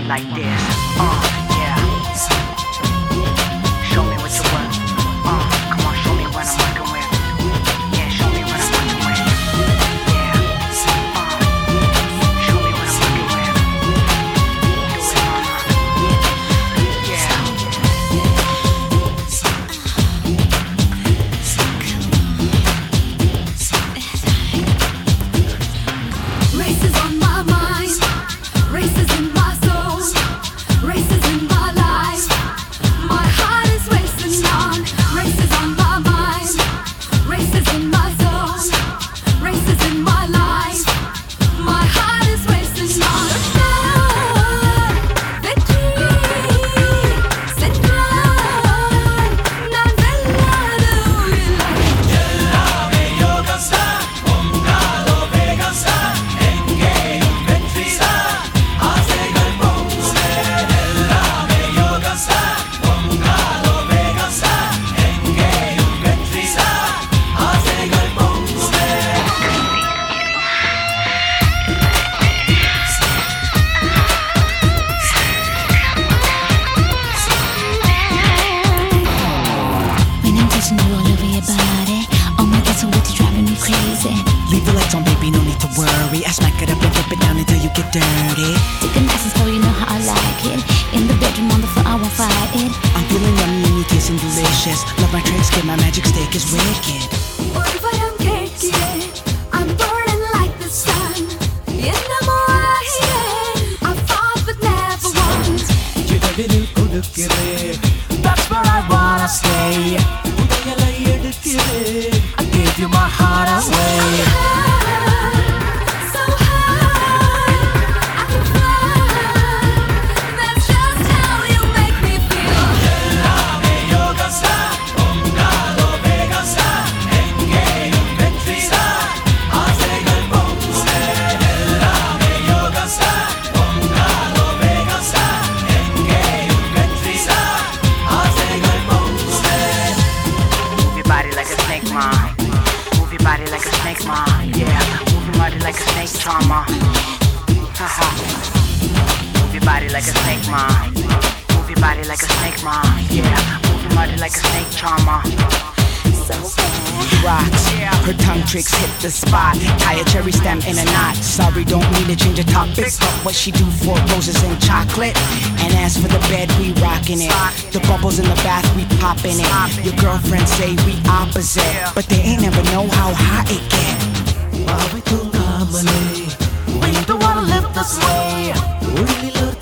like this. Yeah. Show me what you want. Come on, show me what I'm working with. Yeah, show me what I'm working with. Yeah. Show me what I'm working with. Do it, mama. Yeah. Races on my mind, races in my soul, races in my life. My heart is racing on, races on my mind, races in my soul, races in my life. My heart is racing on. Victory, sit down, When I'm touching you all over your body, oh my God, so what you driving me crazy? Leave the lights on, baby, no need to worry. I smack it up and dip it down until you get dirty. Take a nice and slow, you know how I like it. In the bedroom, on the floor, I won't fight it. I'm feeling yummy and you tasting delicious. Love my tricks, get my magic stick is wicked. what if I don't get it? I'm burning like the sun. In the morning, I fought but never won. That's where I wanna stay. I gave you my heart away. So high, I can fly. That's just how you make me feel. Move your body like a snake, ma. Move your body like a snake, ma. Yeah. Move your body like a snake, charmer. Haha. Move your body like a snake, ma. Move your body like a snake, ma. Yeah. Move your body like a snake, charmer. So bad. Rocks, her tongue tricks hit the spot. Tie a cherry stem in a knot. Sorry, don't mean to change the topic, but what she do for roses and chocolate. And as for the bed, we rockin' it. The bubbles in the bath, we poppin' it. Your girlfriends say we opposite, but they ain't never know how hot it get. We don't wanna live this way.